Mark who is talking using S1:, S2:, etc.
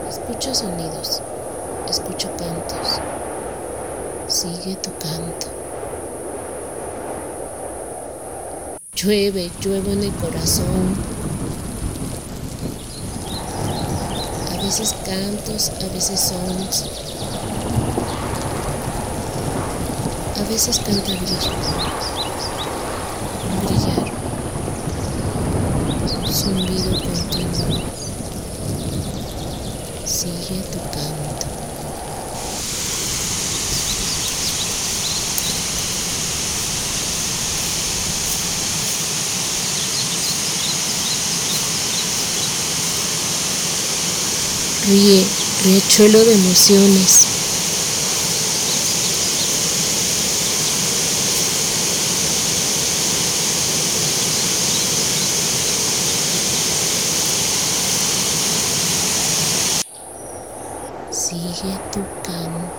S1: Escucho sonidos, escucho cantos. Sigue tu canto. Lluevo en el corazón. A veces cantos, a veces sons. A veces canta brillar. Zumbido continuo. Sigue tu canto. Ríe, riachuelo de emociones. Sigue tu canto.